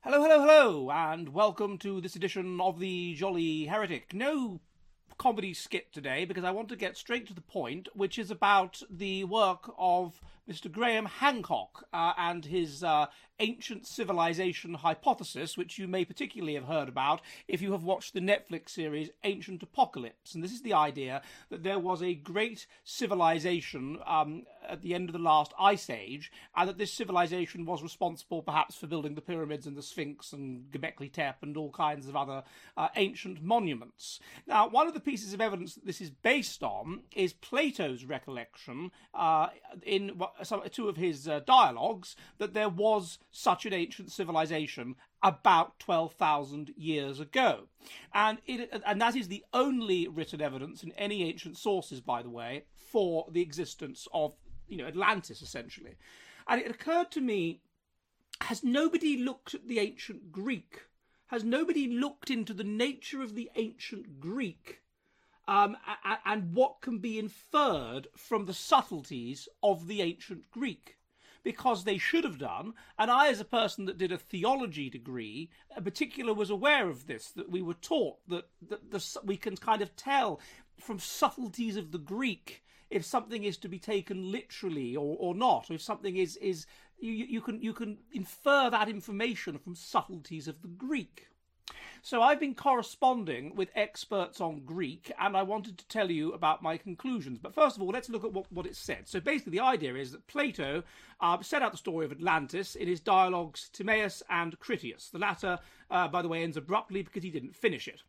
Hello, hello, hello, and welcome to this edition of the Jolly Heretic. No comedy skit today because I want to get straight to the point, which is about the work of Mr. Graham Hancock and his ancient civilization hypothesis, which you may particularly have heard about if you have watched the Netflix series Ancient Apocalypse. And this is the idea that there was a great civilization at the end of the last ice age, and that this civilization was responsible perhaps for building the pyramids and the Sphinx and Göbekli Tepe and all kinds of other ancient monuments. Now, one of the pieces of evidence that this is based on is Plato's recollection in two of his dialogues that there was such an ancient civilization about 12,000 years ago. And that is the only written evidence in any ancient sources, by the way, for the existence of Atlantis, essentially. And it occurred to me, has nobody looked at the ancient Greek? Has nobody looked into the nature of the ancient Greek and what can be inferred from the subtleties of the ancient Greek? Because they should have done, and I, as a person that did a theology degree, in particular was aware of this, that we were taught that we can kind of tell from subtleties of the Greek if something is to be taken literally or not, or if something is you can infer that information from subtleties of the Greek. So I've been corresponding with experts on Greek, and I wanted to tell you about my conclusions. But first of all, let's look at what it said. So basically, the idea is that Plato set out the story of Atlantis in his dialogues Timaeus and Critias. The latter, by the way, ends abruptly because he didn't finish it.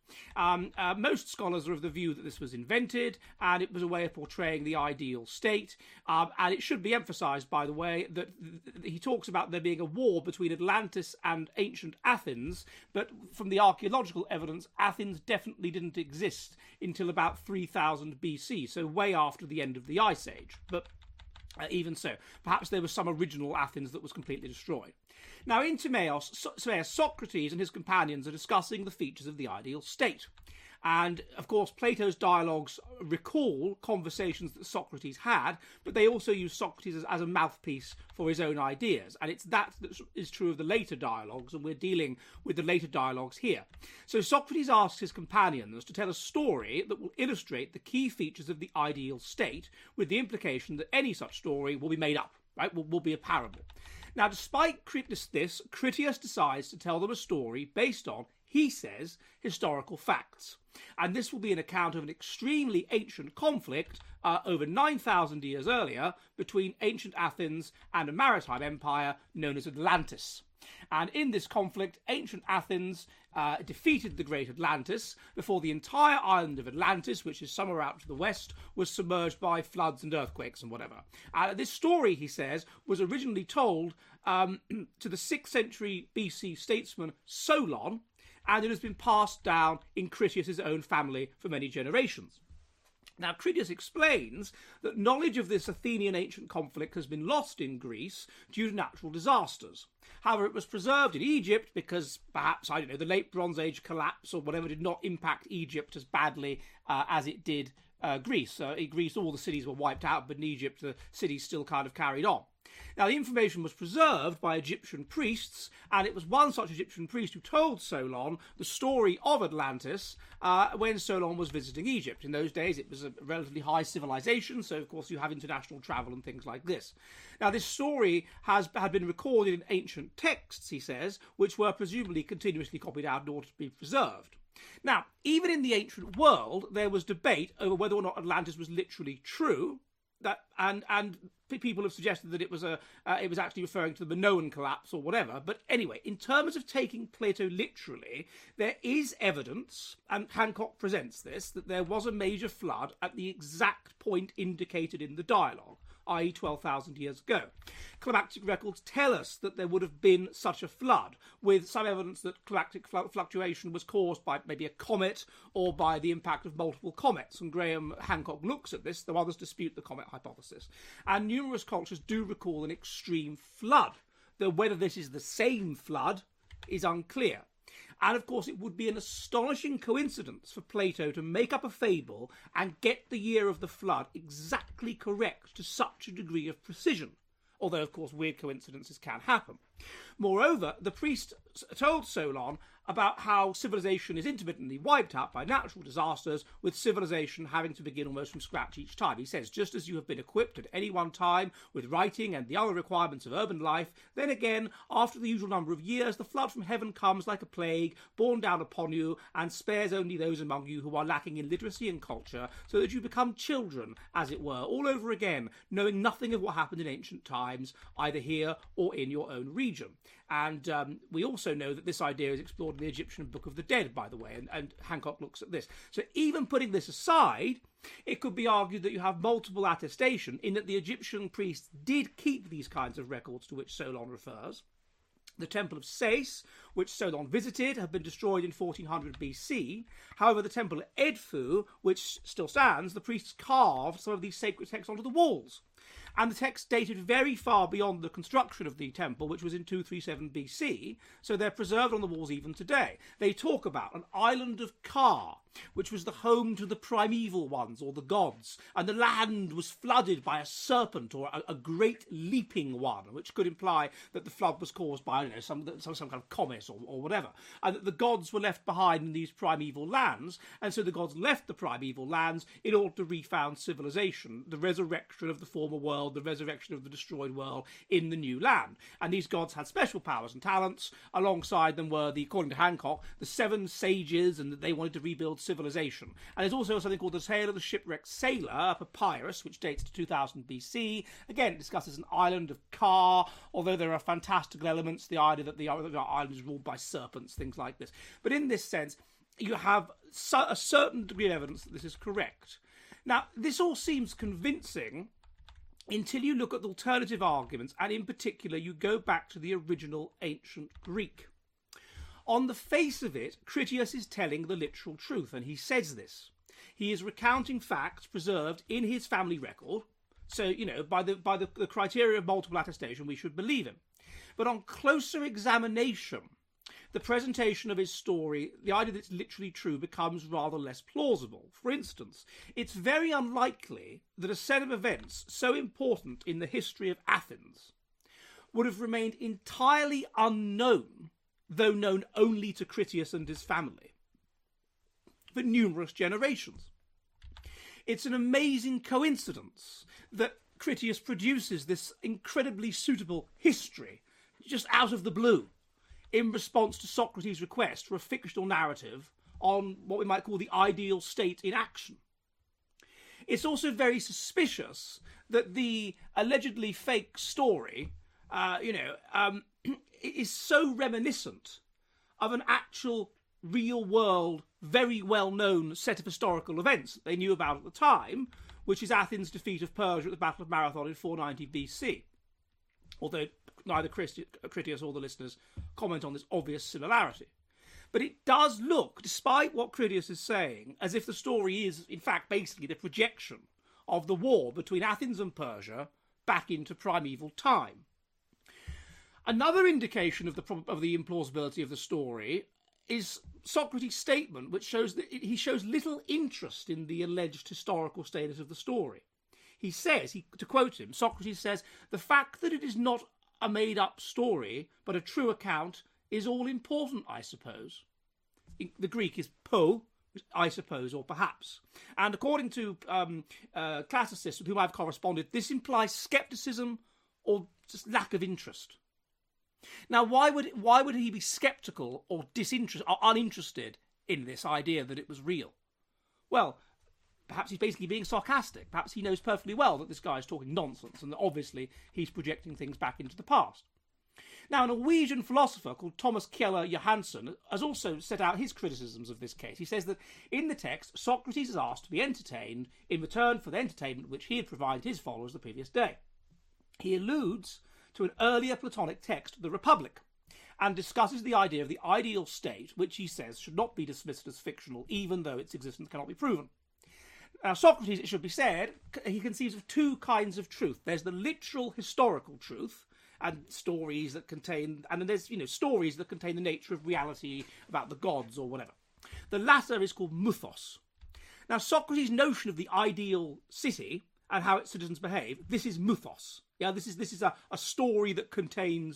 Most scholars are of the view that this was invented, and it was a way of portraying the ideal state. And it should be emphasised, by the way, that he talks about there being a war between Atlantis and ancient Athens, but from the archaeological evidence, Athens definitely didn't exist until about 3000 BC, so way after the end of the Ice Age. But even so, perhaps there was some original Athens that was completely destroyed. Now, in Timaeus, Socrates and his companions are discussing the features of the ideal state. And, of course, Plato's dialogues recall conversations that Socrates had, but they also use Socrates as a mouthpiece for his own ideas. And it's that is true of the later dialogues, and we're dealing with the later dialogues here. So Socrates asks his companions to tell a story that will illustrate the key features of the ideal state, with the implication that any such story will be made up, right? Will be a parable. Now, despite this, Critias decides to tell them a story based on, he says, historical facts. And this will be an account of an extremely ancient conflict over 9,000 years earlier between ancient Athens and a maritime empire known as Atlantis. And in this conflict, ancient Athens defeated the great Atlantis before the entire island of Atlantis, which is somewhere out to the west, was submerged by floods and earthquakes and whatever. This story, he says, was originally told to the 6th century BC statesman Solon, and it has been passed down in Critias' own family for many generations. Now, Critias explains that knowledge of this Athenian ancient conflict has been lost in Greece due to natural disasters. However, it was preserved in Egypt because perhaps, the late Bronze Age collapse or whatever did not impact Egypt as badly as it did Greece. In Greece, all the cities were wiped out, but in Egypt, the cities still kind of carried on. Now, the information was preserved by Egyptian priests, and it was one such Egyptian priest who told Solon the story of Atlantis when Solon was visiting Egypt. In those days, it was a relatively high civilization, so, of course, you have international travel and things like this. Now, this story had been recorded in ancient texts, he says, which were presumably continuously copied out in order to be preserved. Now, even in the ancient world, there was debate over whether or not Atlantis was literally true, and people have suggested that it was actually referring to the Minoan collapse or whatever. But anyway, in terms of taking Plato literally, there is evidence, and Hancock presents this, that there was a major flood at the exact point indicated in the dialogue, i.e. 12,000 years ago. Climatic records tell us that there would have been such a flood, with some evidence that climatic fluctuation was caused by maybe a comet or by the impact of multiple comets. And Graham Hancock looks at this, though others dispute the comet hypothesis. And numerous cultures do recall an extreme flood, though whether this is the same flood is unclear. And of course, it would be an astonishing coincidence for Plato to make up a fable and get the year of the flood exactly correct to such a degree of precision. Although, of course, weird coincidences can happen. Moreover, the priest told Solon about how civilization is intermittently wiped out by natural disasters, with civilization having to begin almost from scratch each time. He says, just as you have been equipped at any one time with writing and the other requirements of urban life, then again, after the usual number of years, the flood from heaven comes like a plague, borne down upon you, and spares only those among you who are lacking in literacy and culture, so that you become children, as it were, all over again, knowing nothing of what happened in ancient times, either here or in your own region. And we also know that this idea is explored in the Egyptian Book of the Dead, by the way, and Hancock looks at this. So even putting this aside, it could be argued that you have multiple attestation in that the Egyptian priests did keep these kinds of records to which Solon refers. The Temple of Sais, which Solon visited, had been destroyed in 1400 BC. However, the Temple of Edfu, which still stands, the priests carved some of these sacred texts onto the walls. And the text dated very far beyond the construction of the temple, which was in 237 BC, so they're preserved on the walls even today. They talk about an island of Ka, which was the home to the primeval ones, or the gods, and the land was flooded by a serpent, or a great leaping one, which could imply that the flood was caused by, I don't know, some kind of comet or whatever, and that the gods were left behind in these primeval lands, and so the gods left the primeval lands in order to refound civilization, the resurrection of the former world, the resurrection of the destroyed world in the new land. And these gods had special powers and talents. Alongside them were, according to Hancock, the 7 sages, and that they wanted to rebuild civilization. And there's also something called the Tale of the Shipwrecked Sailor, a papyrus, which dates to 2000 BC. Again, it discusses an island of Ka, although there are fantastical elements, the idea that the island is ruled by serpents, things like this. But in this sense, you have a certain degree of evidence that this is correct. Now, this all seems convincing until you look at the alternative arguments, and in particular you go back to the original ancient Greek. On the face of it, Critias is telling the literal truth, and he says this. He is recounting facts preserved in his family record, so, by the criteria of multiple attestation, we should believe him. But on closer examination, the presentation of his story, the idea that it's literally true, becomes rather less plausible. For instance, it's very unlikely that a set of events so important in the history of Athens would have remained entirely unknown, though known only to Critias and his family, for numerous generations. It's an amazing coincidence that Critias produces this incredibly suitable history just out of the blue, in response to Socrates' request for a fictional narrative on what we might call the ideal state in action. It's also very suspicious that the allegedly fake story, is so reminiscent of an actual, real-world, very well-known set of historical events that they knew about at the time, which is Athens' defeat of Persia at the Battle of Marathon in 490 BC. Although neither Critias or the listeners comment on this obvious similarity. But it does look, despite what Critias is saying, as if the story is, in fact, basically the projection of the war between Athens and Persia back into primeval time. Another indication of the implausibility of the story is Socrates' statement, which shows that he shows little interest in the alleged historical status of the story. He says, to quote him, Socrates says, "The fact that it is not a made-up story, but a true account, is all important, I suppose." The Greek is po, I suppose, or perhaps. And according to classicists with whom I've corresponded, this implies scepticism or just lack of interest. Now, why would he be sceptical or disinterested or uninterested in this idea that it was real? Well, perhaps he's basically being sarcastic. Perhaps he knows perfectly well that this guy is talking nonsense and that obviously he's projecting things back into the past. Now, a Norwegian philosopher called Thomas Kjeller Johansen has also set out his criticisms of this case. He says that in the text, Socrates is asked to be entertained in return for the entertainment which he had provided his followers the previous day. He alludes to an earlier Platonic text, the Republic, and discusses the idea of the ideal state, which he says should not be dismissed as fictional, even though its existence cannot be proven. Now, Socrates, it should be said, he conceives of two kinds of truth. There's the literal historical truth, and stories that contain, and then there's, stories that contain the nature of reality about the gods or whatever. The latter is called mythos. Now, Socrates' notion of the ideal city and how its citizens behave, this is mythos. Yeah, this is a story that contains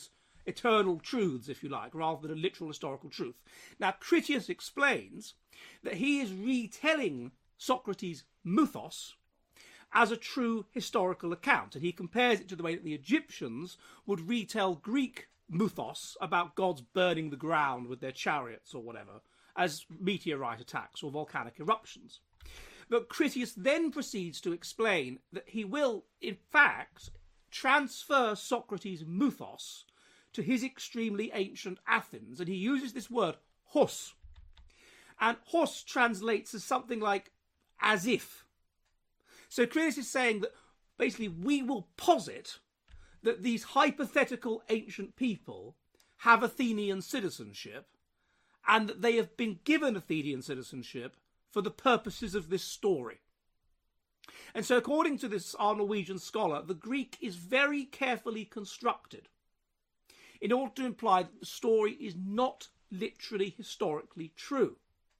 eternal truths, if you like, rather than a literal historical truth. Now, Critias explains that he is retelling Socrates' mythos as a true historical account, and he compares it to the way that the Egyptians would retell Greek mythos about gods burning the ground with their chariots or whatever, as meteorite attacks or volcanic eruptions. But Critias then proceeds to explain that he will, in fact, transfer Socrates' mythos to his extremely ancient Athens, and he uses this word hos. And hos translates as something like as if. So Critias is saying that basically we will posit that these hypothetical ancient people have Athenian citizenship and that they have been given Athenian citizenship for the purposes of this story. And so according to our Norwegian scholar, the Greek is very carefully constructed in order to imply that the story is not literally historically true.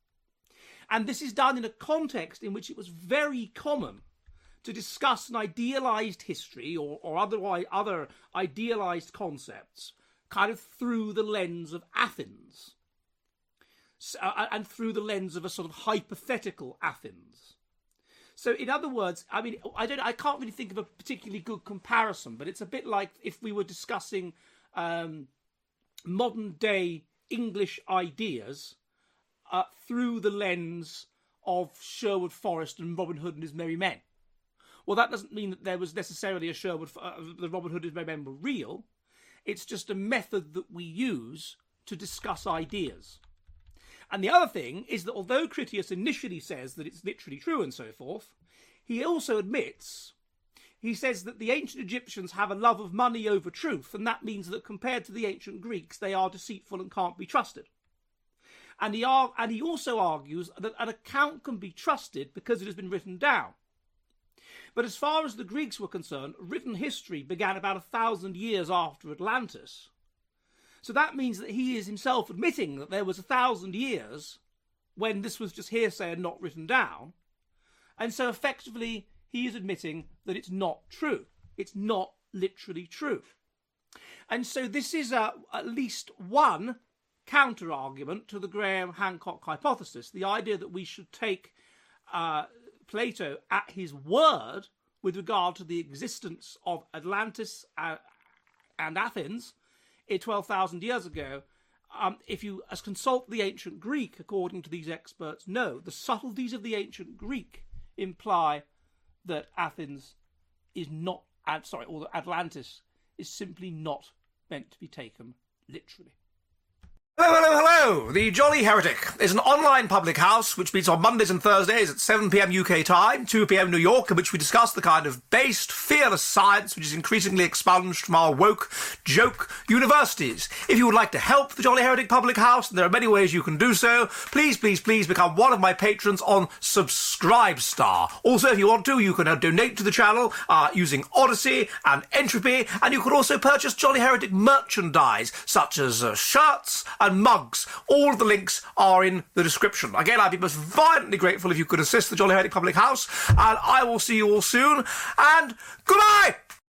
And this is done in a context in which it was very common to discuss an idealised history or other idealised concepts kind of through the lens of Athens and through the lens of a sort of hypothetical Athens. So in other words, I mean, I can't really think of a particularly good comparison, but it's a bit like if we were discussing modern day English ideas through the lens of Sherwood Forest and Robin Hood and his Merry Men. Well, that doesn't mean that there was necessarily a the Robin Hood and his Merry Men were real. It's just a method that we use to discuss ideas. And the other thing is that although Critias initially says that it's literally true and so forth, he also admits, he says that the ancient Egyptians have a love of money over truth, and that means that compared to the ancient Greeks, they are deceitful and can't be trusted. And he also argues that an account can be trusted because it has been written down. But as far as the Greeks were concerned, written history began about 1,000 years after Atlantis. So that means that he is himself admitting that there was 1,000 years when this was just hearsay and not written down. And so effectively, he is admitting that it's not true. It's not literally true. And so this is at least one counter-argument to the Graham-Hancock hypothesis, the idea that we should take Plato at his word with regard to the existence of Atlantis and Athens 12,000 years ago. If you consult the ancient Greek, according to these experts, no, the subtleties of the ancient Greek imply that Athens is not, or that Atlantis is simply not meant to be taken literally. Hello, hello, hello! The Jolly Heretic is an online public house which meets on Mondays and Thursdays at 7 p.m. UK time, 2 p.m. New York, in which we discuss the kind of based, fearless science which is increasingly expunged from our woke, joke universities. If you would like to help the Jolly Heretic public house, and there are many ways you can do so, please, please, please become one of my patrons on Subscribestar. Also, if you want to, you can donate to the channel using Odyssey and Entropy, and you can also purchase Jolly Heretic merchandise, such as shirts and mugs. All of the links are in the description. Again, I'd be most violently grateful if you could assist the Jolly Heretic Public House, and I will see you all soon, and goodbye!